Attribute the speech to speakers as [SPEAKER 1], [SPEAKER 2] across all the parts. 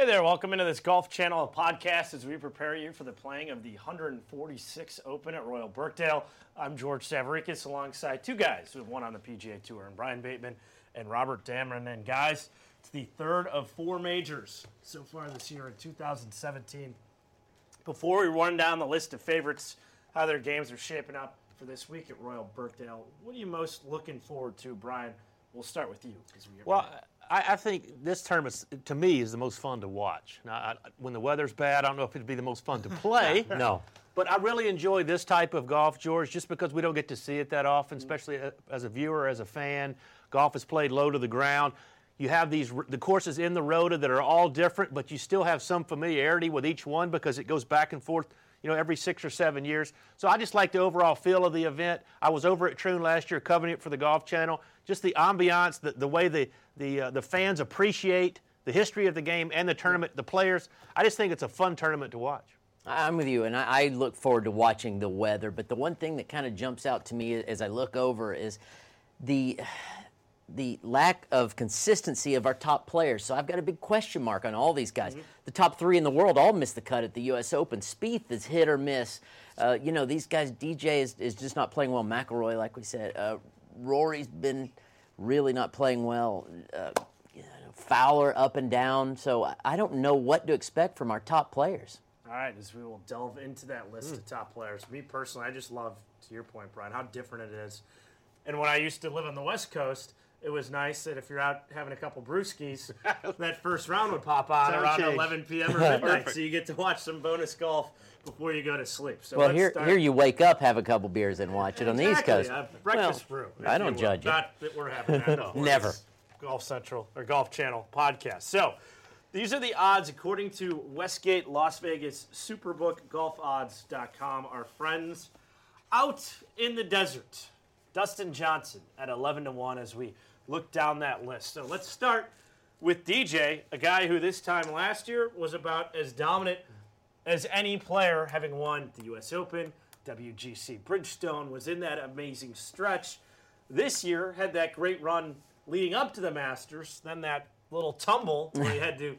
[SPEAKER 1] Hey there, welcome into this Golf Channel podcast as we prepare you for the playing of the 146 Open at Royal Birkdale. I'm George Savarickas alongside two guys who have won on the PGA Tour, and Brian Bateman and Robert Damron. And guys, it's the third of four majors so far this year in 2017. Before we run down the list of favorites, how their games are shaping up for this week at Royal Birkdale, what are you most looking forward to, Brian? We'll start with you.
[SPEAKER 2] I think this tournament, to me, is the most fun to watch. Now, when the weather's bad, I don't know if it'd be the most fun to play.
[SPEAKER 3] No.
[SPEAKER 2] But I really enjoy this type of golf, George, just because we don't get to see it that often, especially as a viewer, as a fan. Golf is played low to the ground. You have the courses in the Rota that are all different, but you still have some familiarity with each one because it goes back and forth, every 6 or 7 years. So I just like the overall feel of the event. I was over at Troon last year covering it for the Golf Channel. Just the ambiance, the way the fans appreciate the history of the game and the tournament, the players. I just think it's a fun tournament to watch.
[SPEAKER 3] I'm with you, and I look forward to watching the weather. But the one thing that kind of jumps out to me as I look over is the lack of consistency of our top players. So I've got a big question mark on all these guys. Mm-hmm. The top three in the world all missed the cut at the U.S. Open. Spieth is hit or miss. These guys, DJ is just not playing well. McIlroy, like we said. Rory's been really not playing well. Fowler up and down. So I don't know what to expect from our top players.
[SPEAKER 1] All right, as we will delve into that list of top players. Me personally, I just love, to your point, Brian, how different it is. And when I used to live on the West Coast, it was nice that if you're out having a couple brewskis, that first round would pop on around 11 p.m. or midnight, so you get to watch some bonus golf before you go to sleep. So
[SPEAKER 3] well, here you wake up, have a couple beers, and watch it on the East Coast.
[SPEAKER 1] Breakfast brew.
[SPEAKER 3] I don't judge you.
[SPEAKER 1] Not that we're having that, no.
[SPEAKER 3] Never.
[SPEAKER 1] Golf Central or Golf Channel podcast. So these are the odds according to Westgate Las Vegas Superbook, golfodds.com. Our friends out in the desert. Dustin Johnson at 11-1 as we look down that list. So let's start with DJ, a guy who this time last year was about as dominant as any player, having won the U.S. Open, WGC Bridgestone, was in that amazing stretch. This year had that great run leading up to the Masters, then that little tumble where he had to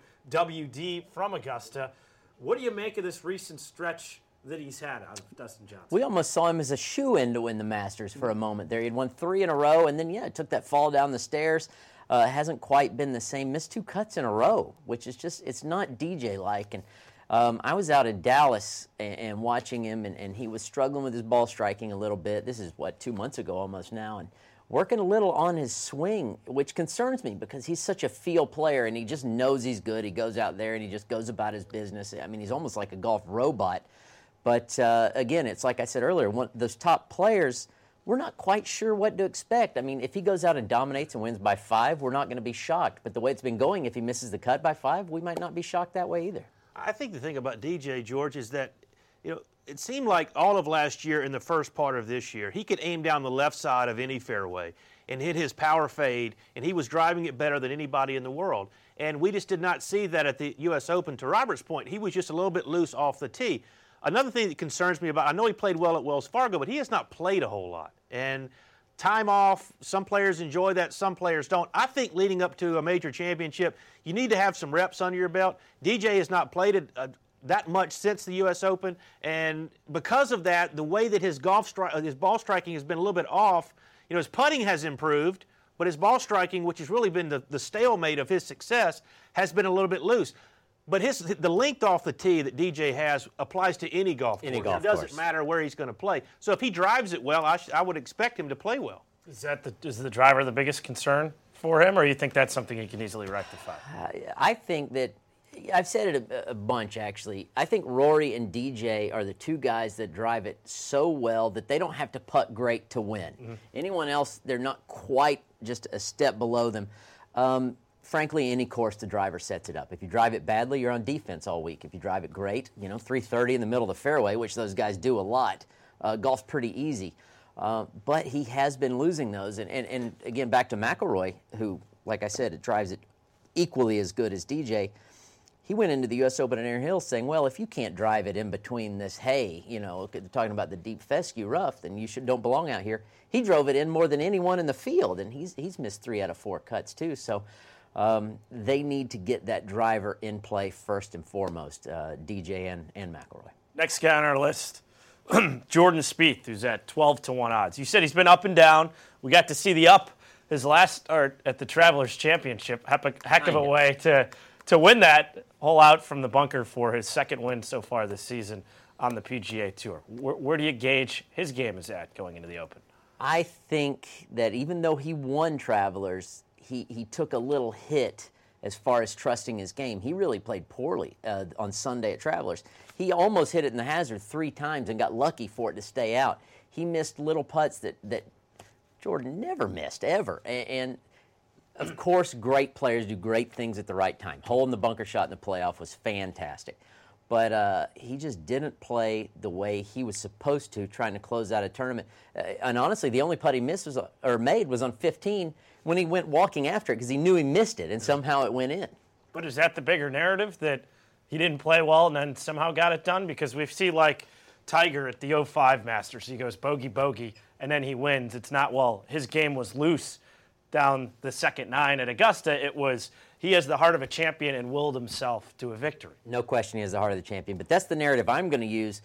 [SPEAKER 1] WD from Augusta. What do you make of this recent stretch that he's had out of Dustin Johnson?
[SPEAKER 3] We almost saw him as a shoo-in to win the Masters for a moment there. He'd won 3 in a row, and then, took that fall down the stairs. Hasn't quite been the same. Missed 2 cuts in a row, which is just, it's not DJ-like. And I was out in Dallas and watching him, and he was struggling with his ball striking a little bit. This is, 2 months ago almost now, and working a little on his swing, which concerns me because he's such a feel player, and he just knows he's good. He goes out there, and he just goes about his business. I mean, he's almost like a golf robot. But, again, it's like I said earlier, those top players, we're not quite sure what to expect. I mean, if he goes out and dominates and wins by 5, we're not going to be shocked. But the way it's been going, if he misses the cut by 5, we might not be shocked that way either.
[SPEAKER 2] I think the thing about DJ, George, is that, it seemed like all of last year and the first part of this year, he could aim down the left side of any fairway and hit his power fade, and he was driving it better than anybody in the world. And we just did not see that at the U.S. Open. To Robert's point, he was just a little bit loose off the tee. Another thing that concerns me about, I know he played well at Wells Fargo, but he has not played a whole lot. And time off, some players enjoy that, some players don't. I think leading up to a major championship, you need to have some reps under your belt. DJ has not played that much since the U.S. Open, and because of that, the way that his ball striking has been a little bit off, his putting has improved, but his ball striking, which has really been the stalemate of his success, has been a little bit loose. But the length off the tee that DJ has applies to any golf course. It doesn't matter where he's going to play. So if he drives it well, I would expect him to play well.
[SPEAKER 1] Is the driver the biggest concern for him, or you think that's something he can easily rectify?
[SPEAKER 3] I think that, I've said it a bunch actually, I think Rory and DJ are the two guys that drive it so well that they don't have to putt great to win. Mm-hmm. Anyone else, they're not quite just a step below them. Frankly, any course the driver sets it up. If you drive it badly, you're on defense all week. If you drive it great, 330 in the middle of the fairway, which those guys do a lot, golf's pretty easy. But he has been losing those. And again, back to McIlroy, who, like I said, it drives it equally as good as DJ. He went into the U.S. Open at Erin Hills saying, well, if you can't drive it in between this hay, talking about the deep fescue rough, then you don't belong out here. He drove it in more than anyone in the field, and he's missed 3 out of 4 cuts too. So They need to get that driver in play first and foremost, DJ and McIlroy.
[SPEAKER 1] Next guy on our list, Jordan Spieth, who's at 12-1 odds. You said he's been up and down. We got to see the up his last start at the Travelers Championship. Heck of a way to win that hole out from the bunker for his second win so far this season on the PGA Tour. Where do you gauge his game is at going into the Open?
[SPEAKER 3] I think that even though he won Travelers, he took a little hit as far as trusting his game. He really played poorly on Sunday at Travelers. He almost hit it in the hazard 3 times and got lucky for it to stay out. He missed little putts that Jordan never missed, ever. And of course, great players do great things at the right time. Holding the bunker shot in the playoff was fantastic. But he just didn't play the way he was supposed to, trying to close out a tournament. And honestly, the only putt he made was on 15 when he went walking after it because he knew he missed it, and somehow it went in.
[SPEAKER 1] But is that the bigger narrative, that he didn't play well and then somehow got it done? Because we've seen, like, Tiger at the 05 Masters. He goes bogey, and then he wins. It's not, well, his game was loose down the second 9 at Augusta. It was he has the heart of a champion and willed himself to a victory.
[SPEAKER 3] No question he has the heart of the champion. But that's the narrative I'm going to use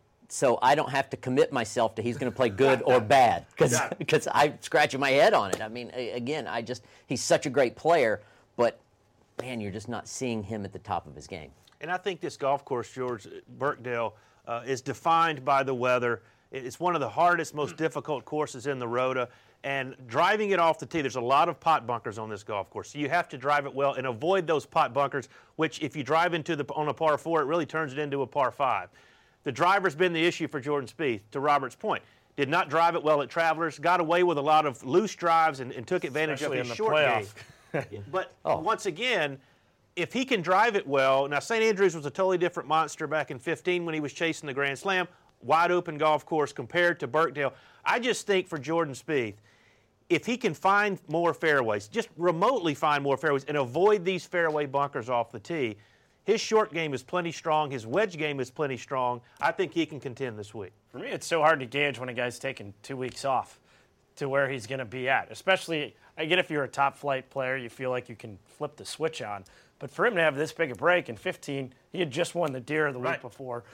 [SPEAKER 3] so I don't have to commit myself to he's going to play good or bad because I'm scratching my head on it. I mean, again, he's such a great player, but, man, you're just not seeing him at the top of his game.
[SPEAKER 2] And I think this golf course, George, Birkdale, is defined by the weather. It's one of the hardest, most difficult courses in the Rota. And driving it off the tee, there's a lot of pot bunkers on this golf course. So you have to drive it well and avoid those pot bunkers, which if you drive on a par 4, it really turns it into a par 5. The driver's been the issue for Jordan Spieth, to Robert's point. Did not drive it well at Travelers, got away with a lot of loose drives and took advantage
[SPEAKER 1] Especially
[SPEAKER 2] of his
[SPEAKER 1] in the
[SPEAKER 2] short
[SPEAKER 1] playoff.
[SPEAKER 2] game. But once again, if he can drive it well, now St. Andrews was a totally different monster back in 15 when he was chasing the Grand Slam, wide open golf course compared to Birkdale. I just think for Jordan Spieth, if he can find more fairways, just remotely find more fairways and avoid these fairway bunkers off the tee, his short game is plenty strong. His wedge game is plenty strong. I think he can contend this week.
[SPEAKER 1] For me, it's so hard to gauge when a guy's taking 2 weeks off to where he's going to be at. Especially, I get if you're a top flight player, you feel like you can flip the switch on. But for him to have this big a break in 15, he had just won the Deere the week before,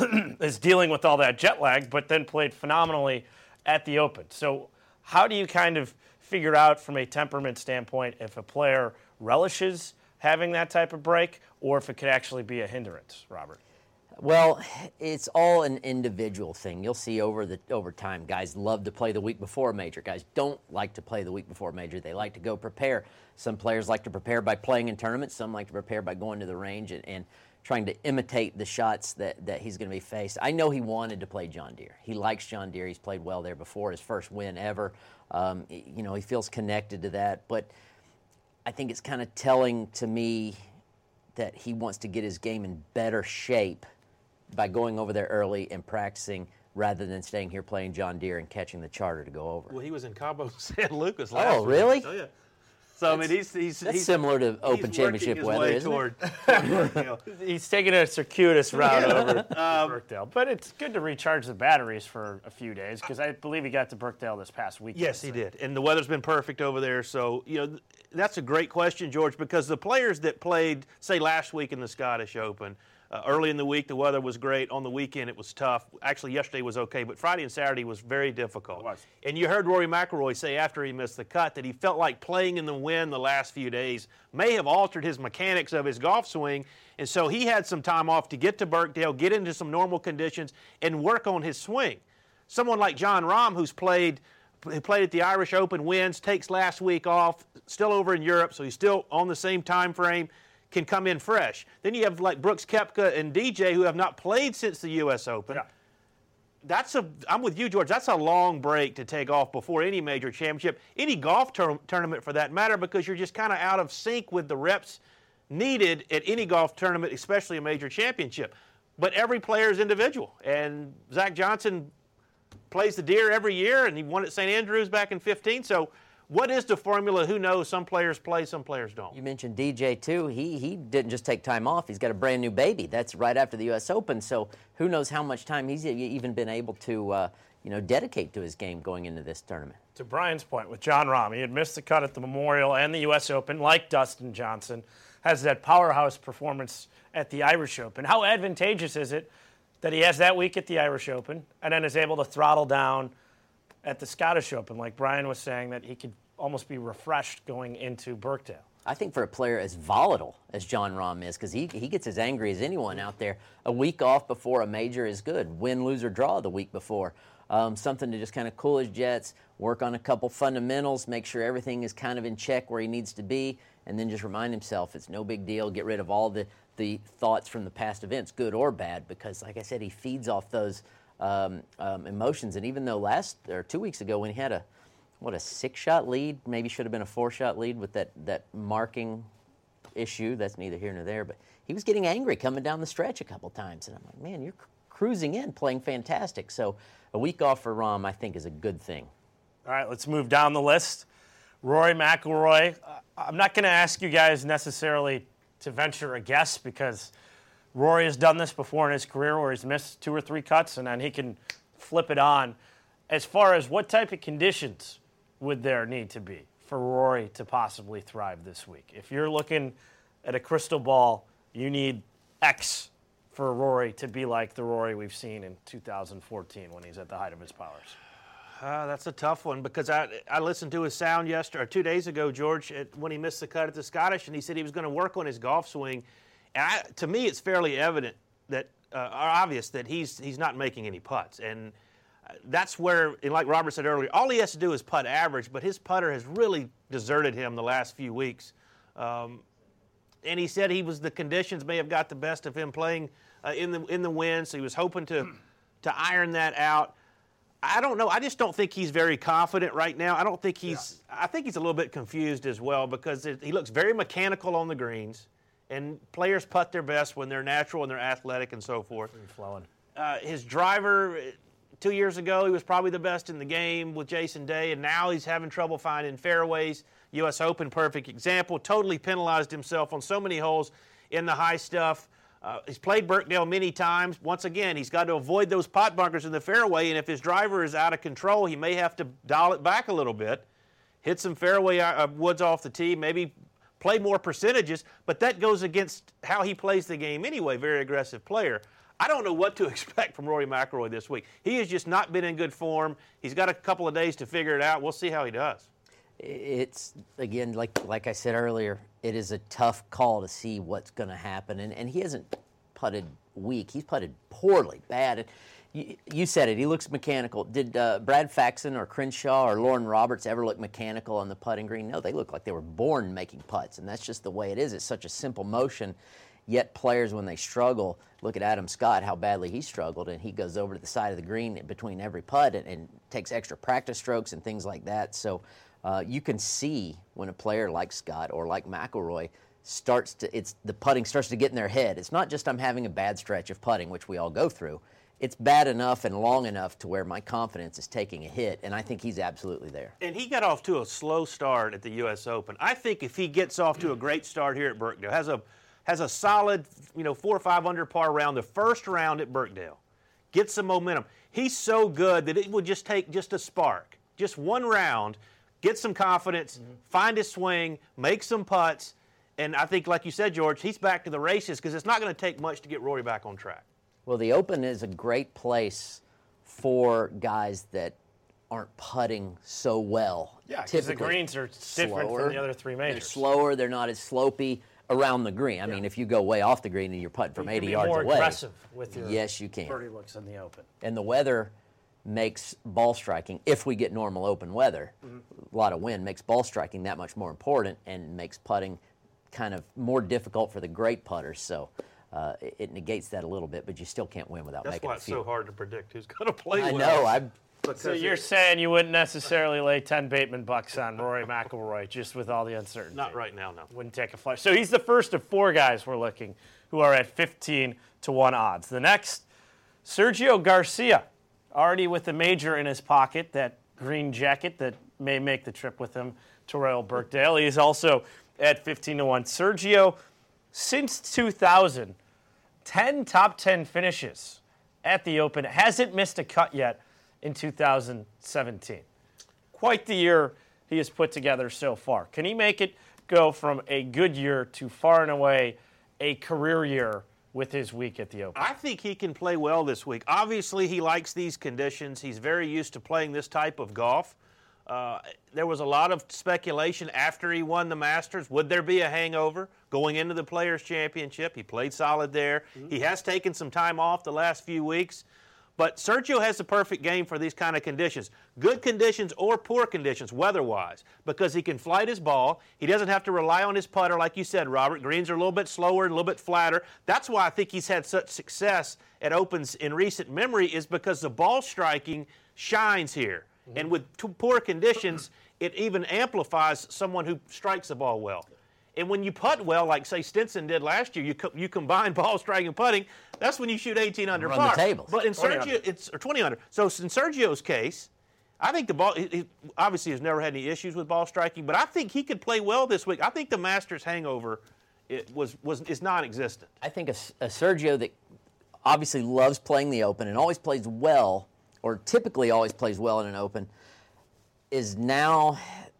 [SPEAKER 1] is dealing with all that jet lag, but then played phenomenally at the Open. So how do you kind of figure out from a temperament standpoint if a player relishes having that type of break or if it could actually be a hindrance, Robert?
[SPEAKER 3] Well, it's all an individual thing. You'll see over time, guys love to play the week before a major. Guys don't like to play the week before a major. They like to go prepare. Some players like to prepare by playing in tournaments. Some like to prepare by going to the range and trying to imitate the shots that he's going to be faced. I know he wanted to play John Deere. He likes John Deere. He's played well there before, his first win ever. He feels connected to that. But I think it's kind of telling to me that he wants to get his game in better shape by going over there early and practicing rather than staying here playing John Deere and catching the charter to go over.
[SPEAKER 2] Well, he was in Cabo San Lucas last week.
[SPEAKER 3] Oh, really?
[SPEAKER 2] Oh, yeah. So, I mean, he's
[SPEAKER 3] similar to Open Championship weather, isn't
[SPEAKER 1] it? He's taking a circuitous route over to Birkdale. But it's good to recharge the batteries for a few days because I believe he got to Birkdale this past weekend.
[SPEAKER 2] Yes, he did. And the weather's been perfect over there. So, that's a great question, George, because the players that played, say, last week in the Scottish Open, early in the week, the weather was great. On the weekend, it was tough. Actually, yesterday was okay, but Friday and Saturday was very difficult. And you heard Rory McIlroy say after he missed the cut that he felt like playing in the wind the last few days may have altered his mechanics of his golf swing, and so he had some time off to get to Birkdale, get into some normal conditions, and work on his swing. Someone like Jon Rahm, who played at the Irish Open, wins, takes last week off, still over in Europe, so he's still on the same time frame, can come in fresh. Then you have like Brooks Koepka and DJ who have not played since the U.S. Open. Yeah. I'm with you, George. That's a long break to take off before any major championship, any golf tournament for that matter, because you're just kind of out of sync with the reps needed at any golf tournament, especially a major championship. But every player is individual, and Zach Johnson plays the Deere every year, and he won at St. Andrews back in 15. So what is the formula? Who knows? Some players play, some players don't.
[SPEAKER 3] You mentioned DJ, too. He didn't just take time off. He's got a brand-new baby. That's right after the U.S. Open. So who knows how much time he's even been able to dedicate to his game going into this tournament.
[SPEAKER 1] To Brian's point, with Jon Rahm, he had missed the cut at the Memorial and the U.S. Open, like Dustin Johnson, has that powerhouse performance at the Irish Open. How advantageous is it that he has that week at the Irish Open and then is able to throttle down at the Scottish Open, like Brian was saying, that he could almost be refreshed going into Birkdale?
[SPEAKER 3] I think for a player as volatile as Jon Rahm is, because he gets as angry as anyone out there, a week off before a major is good. Win, lose, or draw the week before. Something to just kind of cool his jets, work on a couple fundamentals, make sure everything is kind of in check where he needs to be, and then just remind himself it's no big deal. Get rid of all the thoughts from the past events, good or bad, because, like I said, he feeds off those emotions. And even though 2 weeks ago when he had a 6-shot lead, maybe should have been a 4-shot lead with that marking issue, that's neither here nor there, but he was getting angry coming down the stretch a couple times. And I'm like, man, you're cruising in, playing fantastic. So a week off for Rahm, I think, is a good thing.
[SPEAKER 1] All right, let's move down the list. Rory McIlroy. I'm not going to ask you guys necessarily to venture a guess because Rory has done this before in his career where he's missed 2 or 3 cuts and then he can flip it on. As far as what type of conditions would there need to be for Rory to possibly thrive this week? If you're looking at a crystal ball, you need X for Rory to be like the Rory we've seen in 2014 when he's at the height of his powers.
[SPEAKER 2] That's a tough one because I listened to his sound 2 days ago, George, when he missed the cut at the Scottish, and he said he was going to work on his golf swing. And to me, it's fairly evident that, obvious that he's not making any putts. And that's where, and like Robert said earlier, all he has to do is putt average, but his putter has really deserted him the last few weeks. And he said the conditions may have got the best of him playing in the wind, so he was hoping to iron that out. I don't know. I just don't think he's very confident right now. I don't think he's. Yeah. I think he's a little bit confused as well because he looks very mechanical on the greens, and players putt their best when they're natural and they're athletic and so forth.
[SPEAKER 1] Flowing.
[SPEAKER 2] His driver 2 years ago, he was probably the best in the game with Jason Day, and now he's having trouble finding fairways. U.S. Open, perfect example. Totally penalized himself on so many holes in the high stuff. He's played Birkdale many times. Once again, he's got to avoid those pot bunkers in the fairway, and if his driver is out of control, he may have to dial it back a little bit, hit some fairway woods off the tee, maybe play more percentages, but that goes against how he plays the game anyway, very aggressive player. I don't know what to expect from Rory McIlroy this week. He has just not been in good form. He's got a couple of days to figure it out. We'll see how he does.
[SPEAKER 3] It's, again, like I said earlier, it is a tough call to see what's going to happen. And he hasn't putted weak. He's putted poorly, bad. You said it. He looks mechanical. Did Brad Faxon or Crenshaw or Lauren Roberts ever look mechanical on the putting green? No, they look like they were born making putts, and that's just the way it is. It's such a simple motion. Yet players, when they struggle, look at Adam Scott, how badly he struggled, and he goes over to the side of the green between every putt and takes extra practice strokes and things like that. So you can see when a player like Scott or like McIlroy the putting starts to get in their head. It's not just I'm having a bad stretch of putting, which we all go through. It's bad enough and long enough to where my confidence is taking a hit, and I think he's absolutely there.
[SPEAKER 2] And he got off to a slow start at the U.S. Open. I think if he gets off to a great start here at Birkdale, has a solid 4 or 5 under par round, the first round at Birkdale, get some momentum. He's so good that it would just take just a spark, just one round, get some confidence, find his swing, make some putts, and I think, like you said, George, he's back to the races because it's not going to take much to get Rory back on track.
[SPEAKER 3] Well, the Open is a great place for guys that aren't putting so well.
[SPEAKER 1] Yeah, because the greens are different from the other 3 majors.
[SPEAKER 3] They're slower. They're not as slopey around the green. I mean, if you go way off the green and you're putting from 80 yards away.
[SPEAKER 1] You can be more aggressive with your
[SPEAKER 3] yes, you can.
[SPEAKER 1] birdie looks in the Open.
[SPEAKER 3] And the weather makes ball striking, if we get normal Open weather, a lot of wind makes ball striking that much more important and makes putting kind of more difficult for the great putters. So it negates that a little bit, but you still can't win without making a few.
[SPEAKER 2] That's why it's so hard to predict who's going to play
[SPEAKER 3] well. I know.
[SPEAKER 1] So you're saying you wouldn't necessarily lay 10 Bateman bucks on Rory McIlroy just with all the uncertainty?
[SPEAKER 2] Not right now, no.
[SPEAKER 1] Wouldn't take a flash. So he's the first of 4 guys we're looking who are at 15-1 odds. The next, Sergio Garcia, already with a major in his pocket, that green jacket that may make the trip with him to Royal Birkdale. He's also at 15-1. Sergio, since 2000, 10 top 10 finishes at the Open. Hasn't missed a cut yet in 2017. Quite the year he has put together so far. Can he make it go from a good year to far and away a career year with his week at the Open?
[SPEAKER 2] I think he can play well this week. Obviously, he likes these conditions. He's very used to playing this type of golf. There was a lot of speculation after he won the Masters. Would there be a hangover going into the Players' Championship? He played solid there. He has taken some time off the last few weeks. But Sergio has the perfect game for these kind of conditions. Good conditions or poor conditions, weather-wise, because he can flight his ball. He doesn't have to rely on his putter, like you said, Robert. Greens are a little bit slower and a little bit flatter. That's why I think he's had such success at Opens in recent memory, is because the ball striking shines here. And with poor conditions, it even amplifies someone who strikes the ball well. And when you putt well, like, say, Stinson did last year, you combine ball striking and putting, that's when you shoot 18 under
[SPEAKER 3] Run
[SPEAKER 2] par.
[SPEAKER 3] the tables.
[SPEAKER 2] But in Sergio, it's 20 under. So in Sergio's case, I think the ball, he obviously has never had any issues with ball striking, but I think he could play well this week. I think the Masters hangover is non-existent.
[SPEAKER 3] I think a Sergio that obviously loves playing the Open and always plays well, or typically always plays well in an Open, is now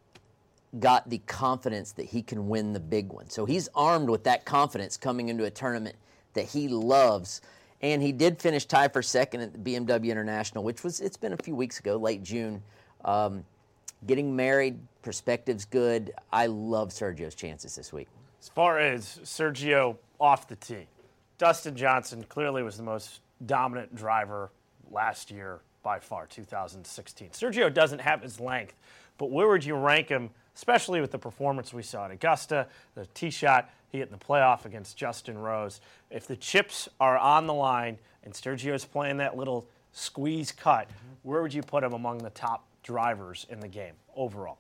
[SPEAKER 3] got the confidence that he can win the big one. So he's armed with that confidence coming into a tournament that he loves. And he did finish tied for second at the BMW International, it's been a few weeks ago, late June. Getting married, perspective's good. I love Sergio's chances this week.
[SPEAKER 1] As far as Sergio off the tee, Dustin Johnson clearly was the most dominant driver last year by far, 2016. Sergio doesn't have his length, but where would you rank him, especially with the performance we saw at Augusta, the tee shot he hit in the playoff against Justin Rose? If the chips are on the line and Sergio's playing that little squeeze cut, where would you put him among the top drivers in the game overall?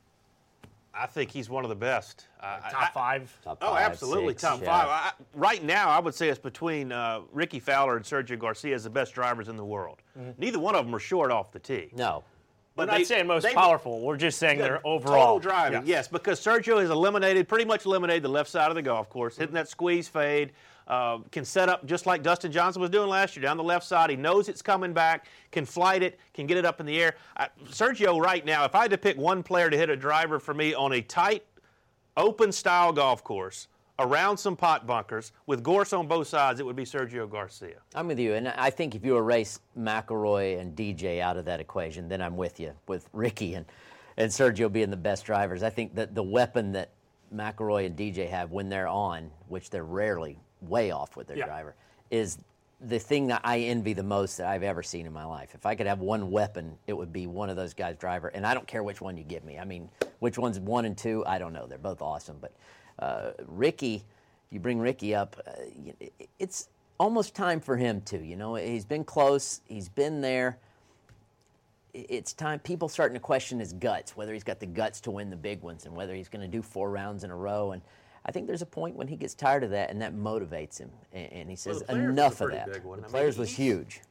[SPEAKER 2] I think he's one of the best.
[SPEAKER 1] Top five?
[SPEAKER 3] Top five,
[SPEAKER 2] Absolutely,
[SPEAKER 3] six,
[SPEAKER 2] top
[SPEAKER 3] yeah.
[SPEAKER 2] five. Right now, I would say it's between Ricky Fowler and Sergio Garcia as the best drivers in the world. Neither one of them are short off the tee.
[SPEAKER 3] No.
[SPEAKER 1] We're not saying most powerful. We're just saying they're overall.
[SPEAKER 2] Total driving, yes, because Sergio has pretty much eliminated the left side of the golf course, hitting that squeeze fade, can set up just like Dustin Johnson was doing last year down the left side. He knows it's coming back, can flight it, can get it up in the air. Sergio right now, if I had to pick one player to hit a driver for me on a tight, open-style golf course, around some pot bunkers, with gorse on both sides, it would be Sergio Garcia.
[SPEAKER 3] I'm with you, and I think if you erase McIlroy and DJ out of that equation, then I'm with you, with Ricky and Sergio being the best drivers. I think that the weapon that McIlroy and DJ have when they're on, which they're rarely way off with their driver, is the thing that I envy the most that I've ever seen in my life. If I could have one weapon, it would be one of those guys' driver, and I don't care which one you give me. I mean, which one's 1 and 2, I don't know. They're both awesome, but Ricky, you bring Ricky up, it's almost time for him too. You know, he's been close, he's been there. It's time. People starting to question his guts, whether he's got the guts to win the big ones and whether he's going to do 4 rounds in a row. And I think there's a point when he gets tired of that, and that motivates him. And he says, enough of that. The Players was huge.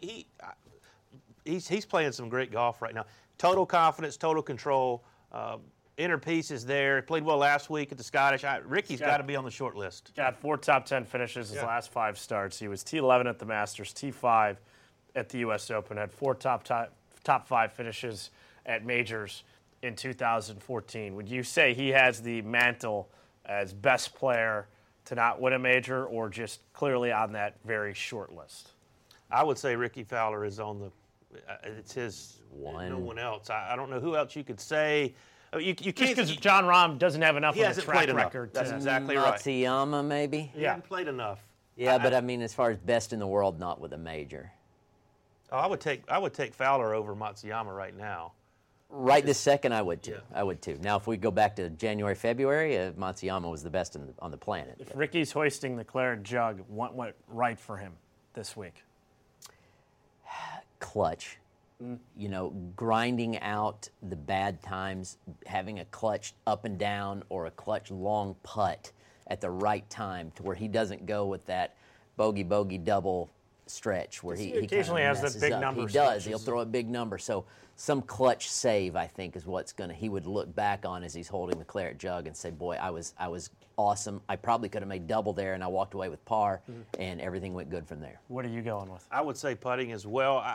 [SPEAKER 2] He's playing some great golf right now. Total confidence, total control. Inner piece is there. He played well last week at the Scottish. Ricky's got to be on the short list.
[SPEAKER 1] Got 4 top 10 finishes his last 5 starts. He was T11 at the Masters, T5 at the U.S. Open. Had 4 top 5 finishes at majors in 2014. Would you say he has the mantle as best player to not win a major, or just clearly on that very short list?
[SPEAKER 2] I would say Ricky Fowler is on the. It's his
[SPEAKER 3] one.
[SPEAKER 2] No one else. I don't know who else you could say. You can't,
[SPEAKER 1] just because John Rahm doesn't have enough of a track record.
[SPEAKER 2] That's exactly right.
[SPEAKER 3] Matsuyama, maybe.
[SPEAKER 2] He hasn't played enough.
[SPEAKER 3] Yeah, but I mean, as far as best in the world, not with a major.
[SPEAKER 2] Oh, I would take Fowler over Matsuyama right now.
[SPEAKER 3] Right this second, I would too. Yeah. I would too. Now, if we go back to January, February, Matsuyama was the best on the planet.
[SPEAKER 1] If Ricky's hoisting the claret jug, what went right for him this week?
[SPEAKER 3] Clutch. You know, grinding out the bad times, having a clutch up and down or a clutch long putt at the right time to where he doesn't go with that bogey double stretch where he
[SPEAKER 1] occasionally has that big number.
[SPEAKER 3] He does. He'll throw a big number. So some clutch save, I think, is what's he would look back on as he's holding the claret jug and say, boy, I was awesome. I probably could have made double there, and I walked away with par, and everything went good from there.
[SPEAKER 1] What are you going with?
[SPEAKER 2] I would say putting as well.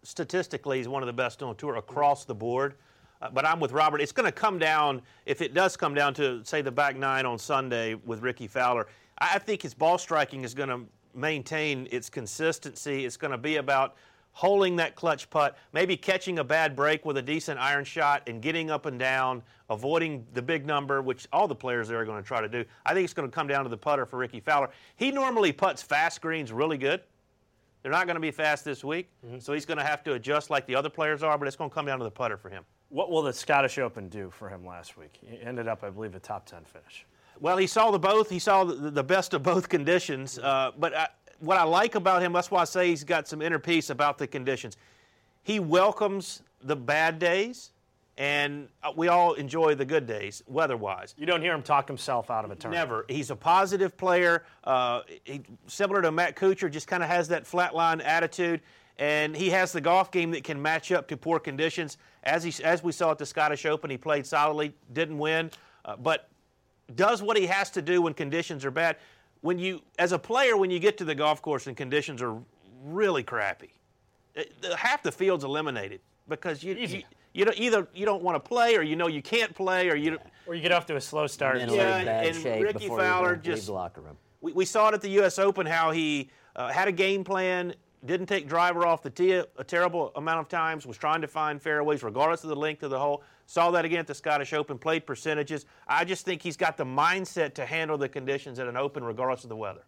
[SPEAKER 2] statistically, he's one of the best on tour across the board. But I'm with Robert. It's going to come down, if it does come down to, say, the back nine on Sunday with Ricky Fowler, I think his ball striking is going to maintain its consistency. It's going to be about holding that clutch putt, maybe catching a bad break with a decent iron shot and getting up and down, avoiding the big number, which all the players there are going to try to do. I think it's going to come down to the putter for Ricky Fowler. He normally putts fast greens really good. They're not going to be fast this week, so he's going to have to adjust like the other players are, but it's going to come down to the putter for him.
[SPEAKER 1] What will the Scottish Open do for him last week? He ended up, I believe, a top 10 finish.
[SPEAKER 2] Well, he saw the both. He saw the best of both conditions. But what I like about him, that's why I say he's got some inner peace about the conditions. He welcomes the bad days, and we all enjoy the good days, weather-wise.
[SPEAKER 1] You don't hear him talk himself out of a tournament.
[SPEAKER 2] Never. He's a positive player. Similar to Matt Kuchar, just kind of has that flatline attitude. And he has the golf game that can match up to poor conditions. As we saw at the Scottish Open, he played solidly, didn't win, but does what he has to do when conditions are bad. As a player, when you get to the golf course and conditions are really crappy, half the field's eliminated because you don't want to play, or you can't play, or you
[SPEAKER 1] get off to a slow start.
[SPEAKER 3] Bad
[SPEAKER 2] and
[SPEAKER 3] shape
[SPEAKER 2] Ricky
[SPEAKER 3] before
[SPEAKER 2] Fowler
[SPEAKER 3] you leave the locker room.
[SPEAKER 2] We saw it at the U.S. Open how he had a game plan. Didn't take driver off the tee a terrible amount of times, was trying to find fairways regardless of the length of the hole. Saw that again at the Scottish Open, played percentages. I just think he's got the mindset to handle the conditions at an Open regardless of the weather.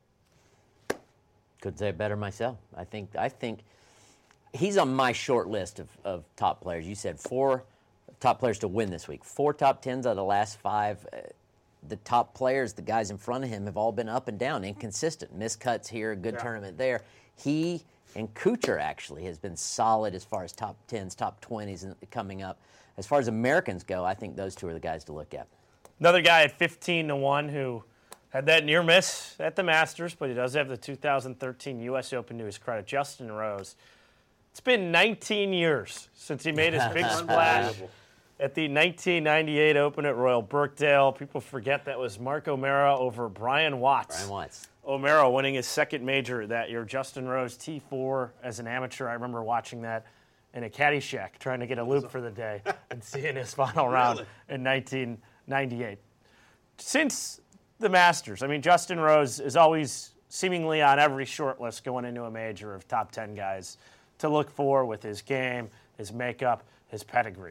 [SPEAKER 3] Couldn't say it better myself. I think he's on my short list of top players. You said 4 top players to win this week. 4 top 10s out of the last 5. The top players, the guys in front of him, have all been up and down, inconsistent. Miscuts here, good tournament there. He and Kuchar actually has been solid as far as top 10s, top 20s coming up. As far as Americans go, I think those 2 are the guys to look at.
[SPEAKER 1] Another guy at 15-1 who had that near miss at the Masters, but he does have the 2013 U.S. Open to his credit, Justin Rose. It's been 19 years since he made his big splash at the 1998 Open at Royal Birkdale. People forget that was Mark O'Meara over Brian Watts. O'Meara winning his second major that year. Justin Rose, T4 as an amateur. I remember watching that in a caddy shack, trying to get a loop for the day and seeing his final round in 1998. Since the Masters, Justin Rose is always seemingly on every short list going into a major of top 10 guys to look for with his game, his makeup, his pedigree.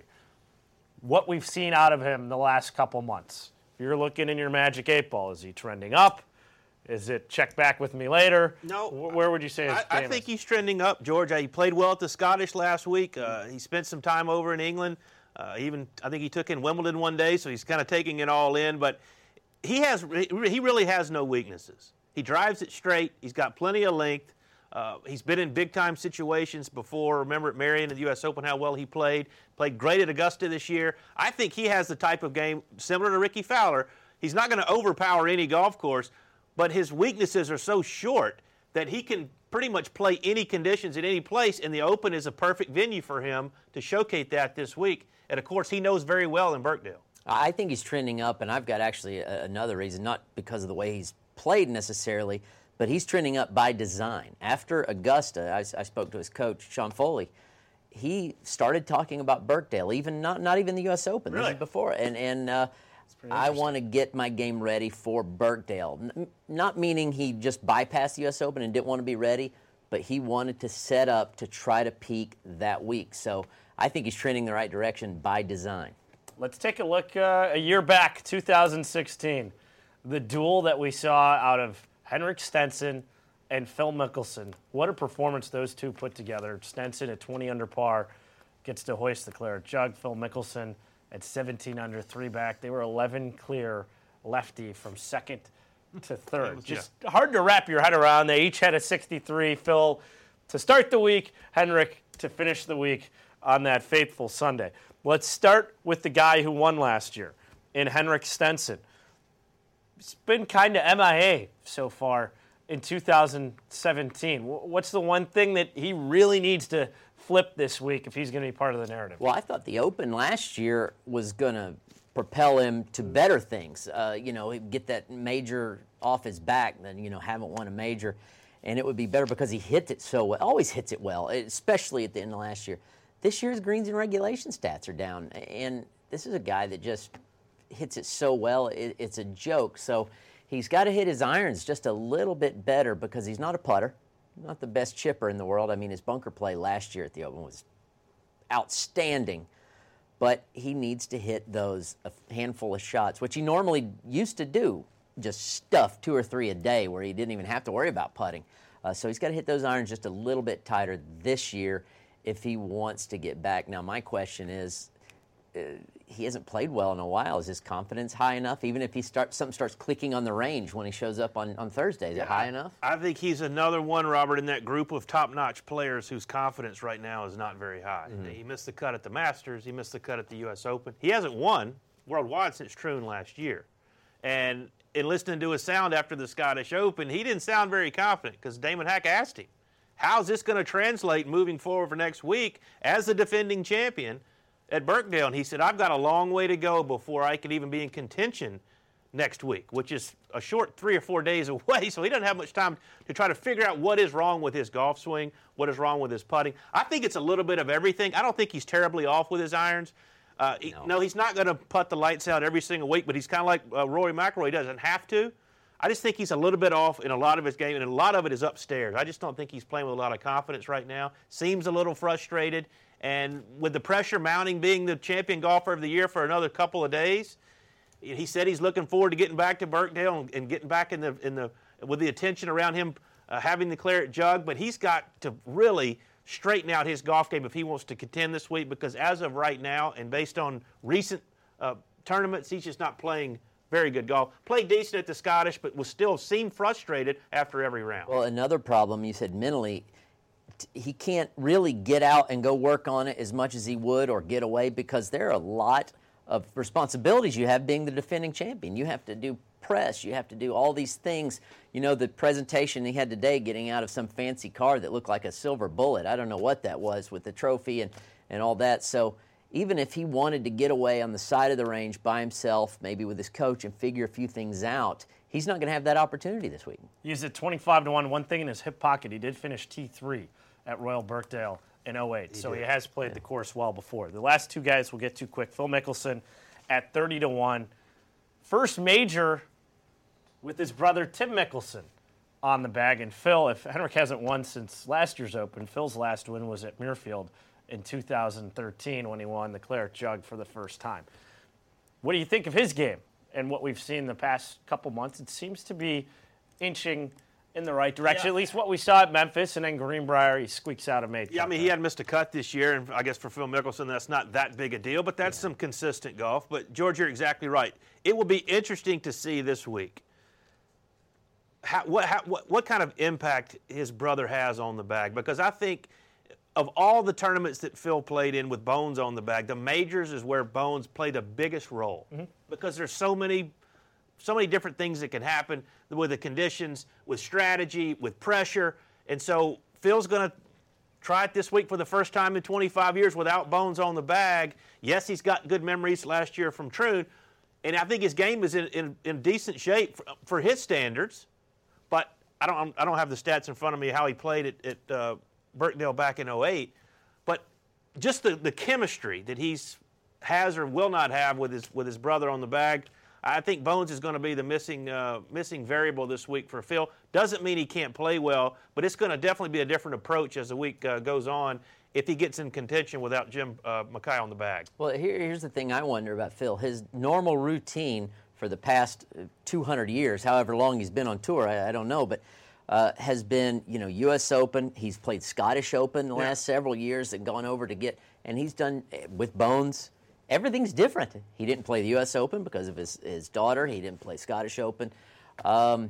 [SPEAKER 1] What we've seen out of him the last couple months, if you're looking in your Magic 8 Ball, is he trending up? Is it check back with me later?
[SPEAKER 2] No.
[SPEAKER 1] Where would you say his game
[SPEAKER 2] I think he's trending up, George. He played well at the Scottish last week. He spent some time over in England. I think he took in Wimbledon one day, so he's kind of taking it all in. But he really has no weaknesses. He drives it straight. He's got plenty of length. He's been in big-time situations before. Remember at Marion at the U.S. Open how well he played. Played great at Augusta this year. I think he has the type of game similar to Ricky Fowler. He's not going to overpower any golf course, but his weaknesses are so short that he can pretty much play any conditions at any place, and the Open is a perfect venue for him to showcase that this week. And, of course, he knows very well in Birkdale.
[SPEAKER 3] I think he's trending up, and I've got actually another reason, not because of the way he's played necessarily, but he's trending up by design. After Augusta, I spoke to his coach, Sean Foley. He started talking about Birkdale, even not even the U.S. Open.
[SPEAKER 1] Really?
[SPEAKER 3] This is before. And I want to get my game ready for Birkdale. Not meaning he just bypassed the U.S. Open and didn't want to be ready, but he wanted to set up to try to peak that week. So I think he's trending the right direction by design.
[SPEAKER 1] Let's take a look a year back, 2016. The duel that we saw out of Henrik Stenson and Phil Mickelson. What a performance those two put together. Stenson at 20 under par gets to hoist the claret jug. Phil Mickelson at 17 under, 3 back. They were 11 clear lefty from second to third. Just hard to wrap your head around. They each had a 63. Phil to start the week, Henrik to finish the week on that fateful Sunday. Let's start with the guy who won last year in Henrik Stenson. It's been kind of MIA so far in 2017. What's the one thing that he really needs to flip this week if he's going to be part of the narrative?
[SPEAKER 3] Well, I thought the Open last year was going to propel him to better things. Get that major off his back, then, haven't won a major. and it would be better because he hit it so well. Always hits it well, especially at the end of last year. This year's greens and regulation stats are down, and this is a guy that just hits it so well, it's a joke. So he's got to hit his irons just a little bit better because he's not a putter, not the best chipper in the world. I mean, his bunker play last year at the Open was outstanding, but he needs to hit those a handful of shots, which he normally used to do, just stuff 2 or 3 a day where he didn't even have to worry about putting. So he's got to hit those irons just a little bit tighter this year if he wants to get back. Now, my question is, he hasn't played well in a while. Is his confidence high enough? Even if something starts clicking on the range when he shows up on Thursday, is it high enough?
[SPEAKER 2] I think he's another one, Robert, in that group of top-notch players whose confidence right now is not very high. Mm-hmm. He missed the cut at the Masters. He missed the cut at the U.S. Open. He hasn't won worldwide since Troon last year. And in listening to his sound after the Scottish Open, he didn't sound very confident because Damon Hack asked him, how's this going to translate moving forward for next week as the defending champion at Birkdale? And he said, I've got a long way to go before I can even be in contention next week, which is a short 3 or 4 days away, so he doesn't have much time to try to figure out what is wrong with his golf swing, what is wrong with his putting. I think it's a little bit of everything. I don't think he's terribly off with his irons. No, he's not going to putt the lights out every single week, but he's kind of like Rory McIlroy. He doesn't have to. I just think he's a little bit off in a lot of his game, and a lot of it is upstairs. I just don't think he's playing with a lot of confidence right now. Seems a little frustrated. And with the pressure mounting, being the champion golfer of the year for another couple of days, he said he's looking forward to getting back to Birkdale and getting back with the attention around him having the claret jug. But he's got to really straighten out his golf game if he wants to contend this week, because as of right now and based on recent tournaments, he's just not playing very good golf. Played decent at the Scottish, but was still seemed frustrated after every round.
[SPEAKER 3] Well, another problem, you said mentally, he can't really get out and go work on it as much as he would or get away because there are a lot of responsibilities you have being the defending champion. You have to do press. You have to do all these things. You know, the presentation he had today getting out of some fancy car that looked like a silver bullet. I don't know what that was with the trophy and all that. So even if he wanted to get away on the side of the range by himself, maybe with his coach, and figure a few things out, he's not going to have that opportunity this week.
[SPEAKER 1] He's at 25-1. One thing in his hip pocket, he did finish T3 at Royal Birkdale in 08. He has played the course well before. The last two guys we'll get to quick. Phil Mickelson at 30-1. First major with his brother Tim Mickelson on the bag. And Phil, if Henrik hasn't won since last year's Open, Phil's last win was at Muirfield in 2013 when he won the Claret Jug for the first time. What do you think of his game and what we've seen the past couple months? It seems to be inching in the right direction, at least what we saw at Memphis, and then Greenbrier, he squeaks out a mate.
[SPEAKER 2] Yeah, I mean, he hadn't missed a cut this year, and I guess for Phil Mickelson, that's not that big a deal, but that's some consistent golf. But, George, you're exactly right. It will be interesting to see this week what kind of impact his brother has on the bag, because I think of all the tournaments that Phil played in with Bones on the bag, the majors is where Bones played the biggest role, because there's so many different things that can happen with the conditions, with strategy, with pressure. And so Phil's going to try it this week for the first time in 25 years without Bones on the bag. Yes, he's got good memories last year from Troon, and I think his game is in decent shape for his standards. But I don't have the stats in front of me how he played at Birkdale back in 08. But just the chemistry that has or will not have with his brother on the bag, I think Bones is going to be the missing variable this week for Phil. Doesn't mean he can't play well, but it's going to definitely be a different approach as the week goes on if he gets in contention without Jim Mackay on the bag.
[SPEAKER 3] Well, here's the thing I wonder about Phil. His normal routine for the past 200 years, however long he's been on tour, I don't know, but has been, U.S. Open. He's played Scottish Open the last several years and gone over to get, and he's done with Bones. Everything's different. He didn't play the U.S. Open because of his daughter. He didn't play Scottish Open. I'm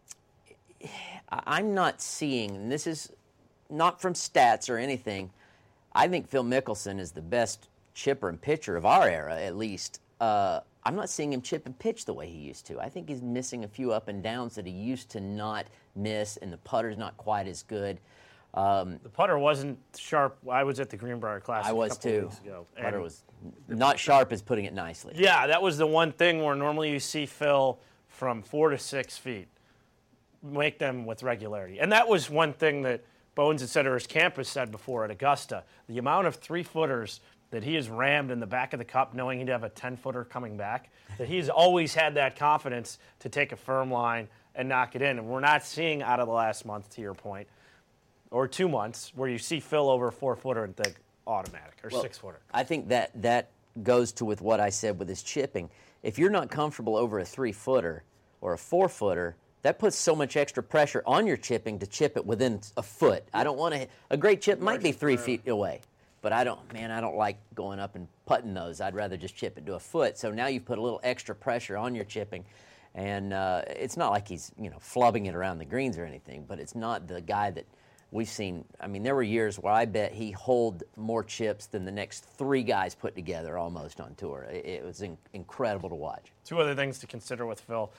[SPEAKER 3] not seeing, and this is not from stats or anything, I think Phil Mickelson is the best chipper and pitcher of our era, at least. I'm not seeing him chip and pitch the way he used to. I think he's missing a few up and downs that he used to not miss, and the putter's not quite as good.
[SPEAKER 1] The putter wasn't sharp. I was at the Greenbrier Classic a couple of weeks ago.
[SPEAKER 3] Putter was not sharp as putting it nicely.
[SPEAKER 1] Yeah, that was the one thing where normally you see Phil from 4 to 6 feet. make them with regularity. And that was one thing that Bones at Center's Campus said before at Augusta. The amount of 3-footers that he has rammed in the back of the cup knowing he'd have a 10-footer coming back, that he's always had that confidence to take a firm line and knock it in. And we're not seeing out of the last month, to your point, or 2 months, where you see Phil over a 4-footer and think automatic, or 6-footer.
[SPEAKER 3] I think that goes to with what I said with his chipping. If you're not comfortable over a 3-footer or a 4-footer, that puts so much extra pressure on your chipping to chip it within a foot. I don't want to. A great chip might be 3 feet away, but I don't like going up and putting those. I'd rather just chip it to a foot. So now you've put a little extra pressure on your chipping, and it's not like he's flubbing it around the greens or anything. But it's not the guy that we've seen. I mean, there were years where I bet he holed more chips than the next 3 guys put together almost on tour. It was incredible to watch.
[SPEAKER 1] 2 other things to consider with Phil.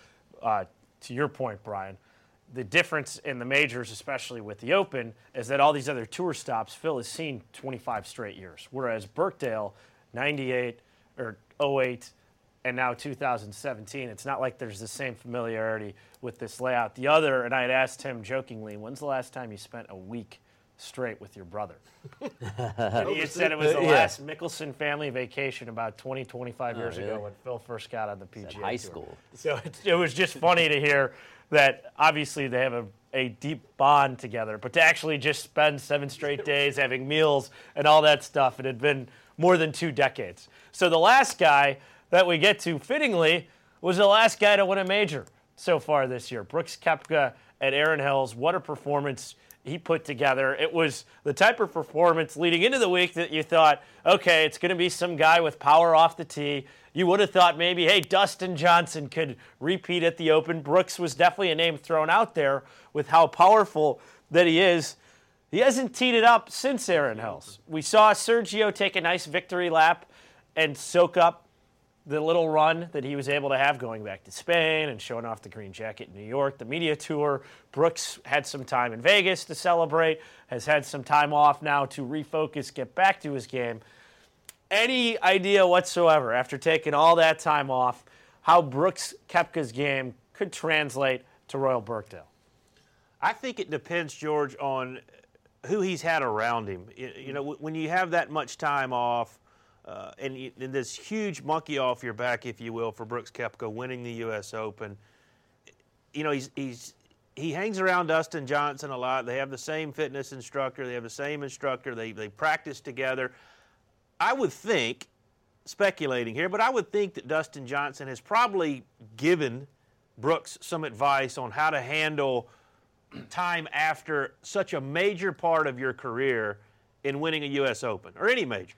[SPEAKER 1] To your point, Brian, the difference in the majors, especially with the Open, is that all these other tour stops, Phil has seen 25 straight years, whereas Birkdale, 98 or 08, and now 2017, it's not like there's the same familiarity with this layout. The other, and I had asked him jokingly, when's the last time you spent a week straight with your brother? And he had said it was the last Mickelson family vacation about 25 years ago when Phil first got on the PGA Tour.
[SPEAKER 3] High school.
[SPEAKER 1] So it was just funny to hear that obviously they have a deep bond together, but to actually just spend 7 straight days having meals and all that stuff, it had been more than 2 decades. So the last guy that we get to, fittingly, was the last guy to win a major so far this year. Brooks Koepka at Erin Hills. What a performance he put together. It was the type of performance leading into the week that you thought, okay, it's going to be some guy with power off the tee. You would have thought maybe, hey, Dustin Johnson could repeat at the Open. Brooks was definitely a name thrown out there with how powerful that he is. He hasn't teed it up since Erin Hills. We saw Sergio take a nice victory lap and soak up the little run that he was able to have going back to Spain and showing off the green jacket in New York, the media tour. Brooks had some time in Vegas to celebrate, has had some time off now to refocus, get back to his game. Any idea whatsoever, after taking all that time off, how Brooks Koepka's game could translate to Royal Birkdale?
[SPEAKER 2] I think it depends, George, on who he's had around him. When you have that much time off, and this huge monkey off your back, if you will, for Brooks Koepka winning the U.S. Open, he hangs around Dustin Johnson a lot. They have the same fitness instructor. They have the same instructor. They practice together. I would think, speculating here, but I would think that Dustin Johnson has probably given Brooks some advice on how to handle time after such a major part of your career in winning a U.S. Open, or any major.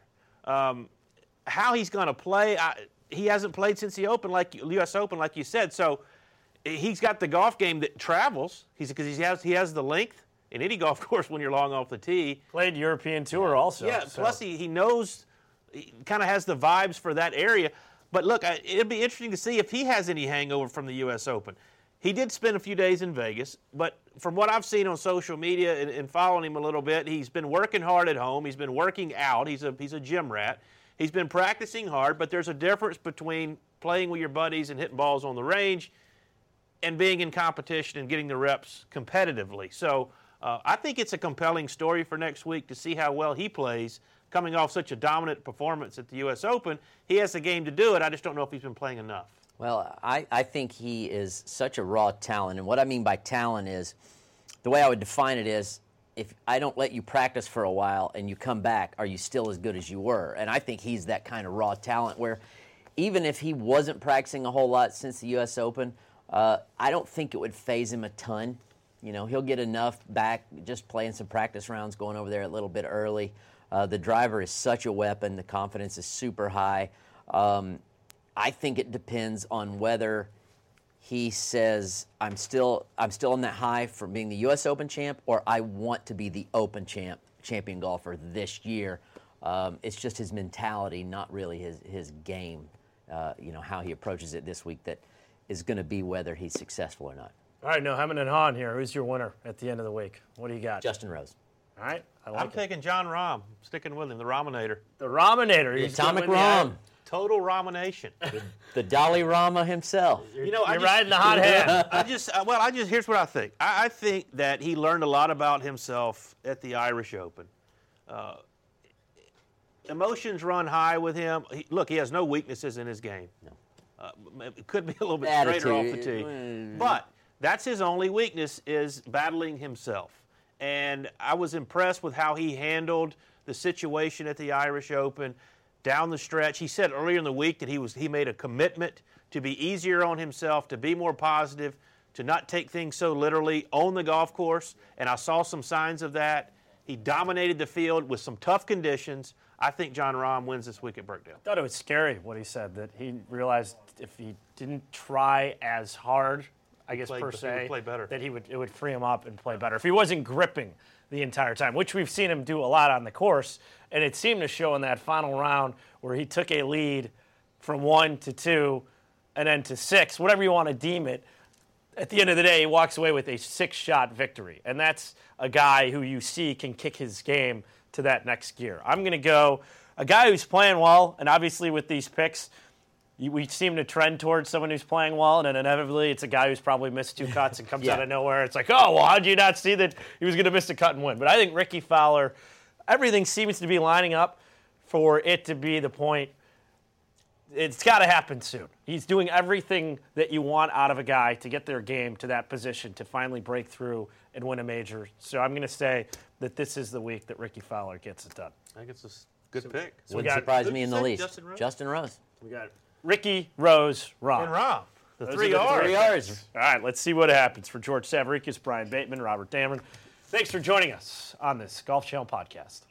[SPEAKER 2] How he's going to play, he hasn't played since the Open, U.S. Open, like you said. So he's got the golf game that travels. Because he has the length in any golf course when you're long off the tee.
[SPEAKER 1] Played European Tour also.
[SPEAKER 2] Yeah. So. Plus he knows, he kind of has the vibes for that area. But look, it'd be interesting to see if he has any hangover from the U.S. Open. He did spend a few days in Vegas, but from what I've seen on social media and following him a little bit, he's been working hard at home. He's been working out. He's a gym rat. He's been practicing hard, but there's a difference between playing with your buddies and hitting balls on the range and being in competition and getting the reps competitively. So I think it's a compelling story for next week to see how well he plays coming off such a dominant performance at the U.S. Open. He has the game to do it. I just don't know if he's been playing enough.
[SPEAKER 3] Well, I think he is such a raw talent. And what I mean by talent is, the way I would define it is, if I don't let you practice for a while and you come back, are you still as good as you were? And I think he's that kind of raw talent where even if he wasn't practicing a whole lot since the U.S. Open, I don't think it would faze him a ton. He'll get enough back just playing some practice rounds, going over there a little bit early. The driver is such a weapon. The confidence is super high. I think it depends on whether he says, I'm still on that high from being the U.S. Open champ, or I want to be the Open champion golfer this year. It's just his mentality, not really his game, how he approaches it this week that is going to be whether he's successful or not.
[SPEAKER 1] All right, no hemming and hawing here. Who's your winner at the end of the week? What do you got?
[SPEAKER 3] Justin Rose.
[SPEAKER 1] All right,
[SPEAKER 2] I'm taking John Rahm, sticking with him, the Raminator.
[SPEAKER 1] The Raminator.
[SPEAKER 3] The Atomic Rahm.
[SPEAKER 2] Total Ramanation.
[SPEAKER 3] The Dalai Lama himself.
[SPEAKER 2] You know,
[SPEAKER 1] You're riding the hot hand.
[SPEAKER 2] Here's what I think. I think that he learned a lot about himself at the Irish Open. Emotions run high with him. He has no weaknesses in his game. No. It could be a little bit straighter off the tee. But that's his only weakness, is battling himself. And I was impressed with how he handled the situation at the Irish Open down the stretch. He said earlier in the week that he made a commitment to be easier on himself, to be more positive, to not take things so literally on the golf course. And I saw some signs of that. He dominated the field with some tough conditions. I think Jon Rahm wins this week at Birkdale.
[SPEAKER 1] I thought it was scary what he said, that he realized if he didn't try as hard, I guess per se, that it would free him up and play better. If he wasn't gripping the entire time, which we've seen him do a lot on the course, and it seemed to show in that final round where he took a lead from 1 to 2 and then to 6, whatever you want to deem it. At the end of the day, he walks away with a 6-shot victory, and that's a guy who you see can kick his game to that next gear. I'm going to go a guy who's playing well, and obviously with these picks, we seem to trend towards someone who's playing well, and then inevitably it's a guy who's probably missed 2 cuts and comes out of nowhere. It's like, oh, well, how'd you not see that he was going to miss a cut and win? But I think Rickie Fowler, everything seems to be lining up for it to be the point. It's got to happen soon. He's doing everything that you want out of a guy to get their game to that position to finally break through and win a major. So I'm going to say that this is the week that Rickie Fowler gets it done.
[SPEAKER 2] I think it's a good pick.
[SPEAKER 3] So wouldn't surprise me in the least. Justin Rose.
[SPEAKER 1] We got Rickie, Rose, Rahm.
[SPEAKER 2] And Rahm. The
[SPEAKER 1] Those
[SPEAKER 2] three
[SPEAKER 1] are the
[SPEAKER 2] R's.
[SPEAKER 1] All right, let's see what happens. For George Savaricas, Brian Bateman, Robert Damron, thanks for joining us on this Golf Channel podcast.